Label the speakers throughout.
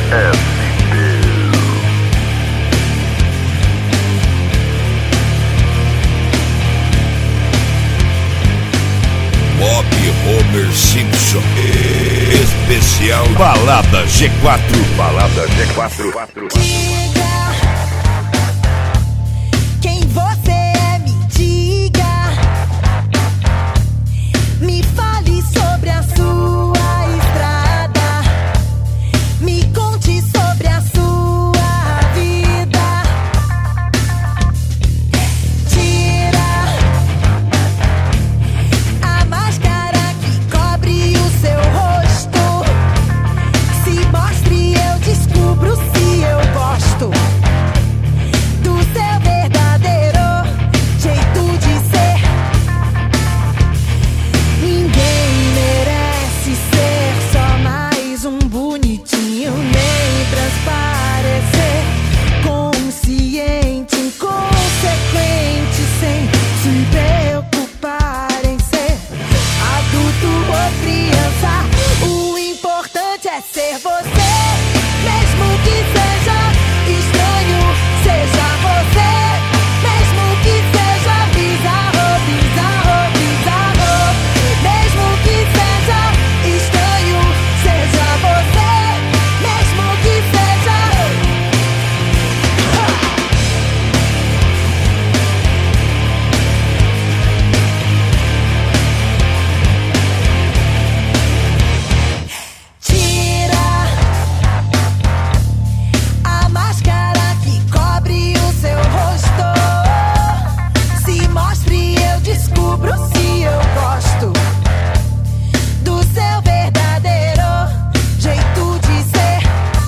Speaker 1: Bob Homer Simpson. Especial Balada G4. Balada G4.
Speaker 2: Diga quem você é, me diga. Me fale sobre a sua estrada. Me conte sobre a sua vida. Tira a máscara que cobre o seu rosto. Se mostre, eu descubro se eu gosto do seu verdadeiro jeito de ser. Ninguém merece ser só mais um bonitinho, nem transparecer consciente, inconsequente, sem se preocupar em ser adulto ou criança. O importante é ser você, mesmo que seja estranho, seja você, mesmo que seja bizarro, bizarro, bizarro, mesmo que seja estranho, seja você, mesmo que seja. Tira a máscara que cobre o seu rosto. Se mostre, eu descubro se eu gosto do seu verdadeiro jeito de ser.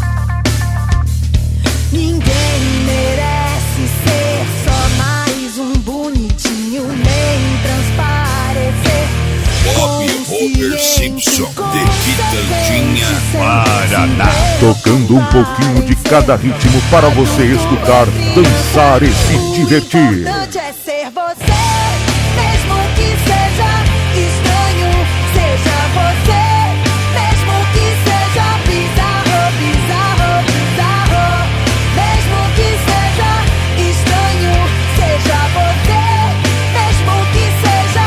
Speaker 2: Ninguém merece ser só mais um bonitinho, nem transparecer
Speaker 1: Bob Homer Simpson, de Quitandinha,
Speaker 3: Paraná. Tocando um pouquinho de cada ritmo para você escutar, dançar e se divertir.
Speaker 2: O importante é ser você, mesmo que seja estranho, seja você, mesmo que seja bizarro, bizarro, bizarro, mesmo que seja estranho, seja você, mesmo que seja.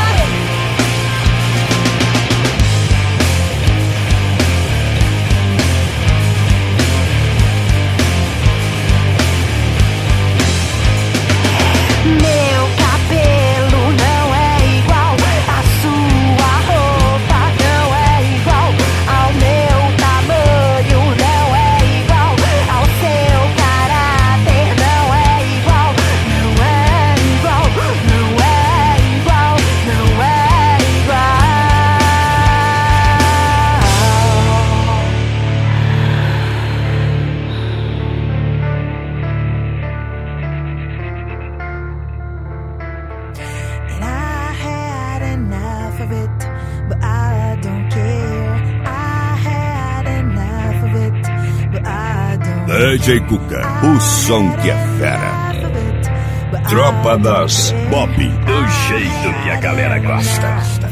Speaker 2: Meu cabelo não é igual, a sua roupa não é igual, ao meu tamanho não é igual, ao seu caráter não é igual, não é igual, não é igual, não é igual. And I had enough of it, but I don't care. I had enough of it, but I don't
Speaker 1: DJ Cuca, o som que é fera. Tropa das Bob, do jeito que a galera gosta.